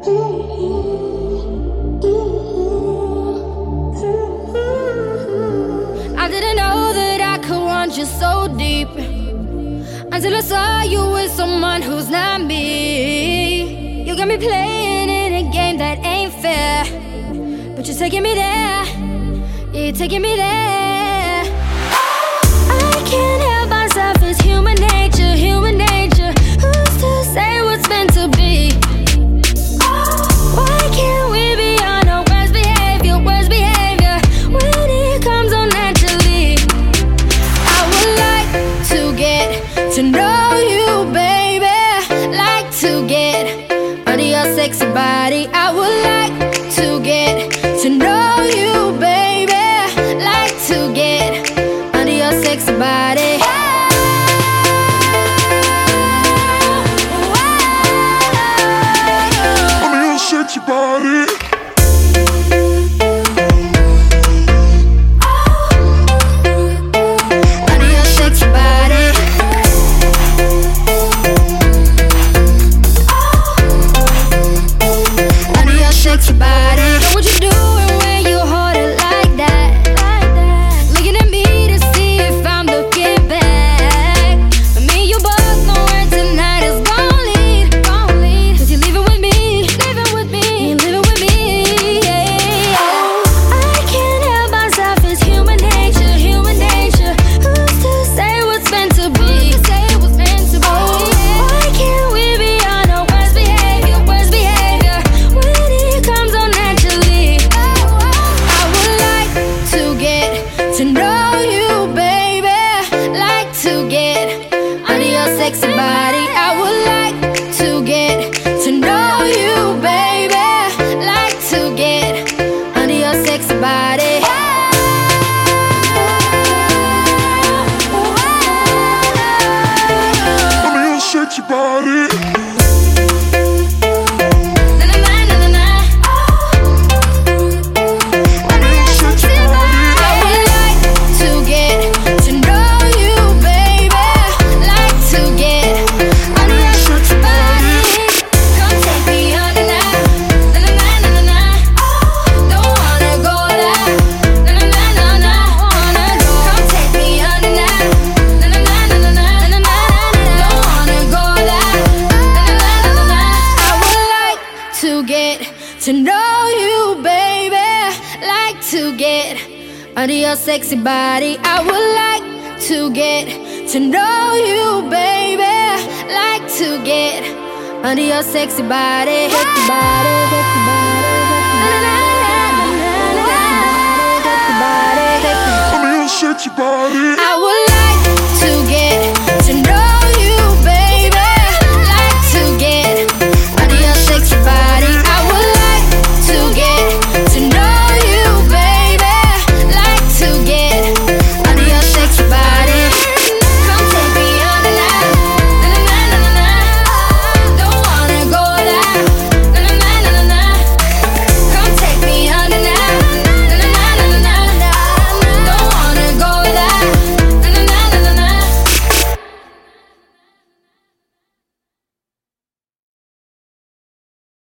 I didn't know that I could want you so deep until I saw you with someone who's not me. You got me playing in a game that ain't fair, but you're taking me there. Yeah, you're taking me there. I can't help myself, it's human nature, human nature. Who's to say what's meant to be? Why can't we be on our worst behavior, worst behavior when it comes on naturally? I would like to get to know you, baby. Like to get under your sexy body. I would like to get to know you, baby. Like to get under your sexy body. Under your sexy body. Sexy body. To know you, baby. Like to get under your sexy body. I would like to get to know you, baby. Like to get under your sexy body. Sexy body, sexy body, sexy body. Under your sexy body.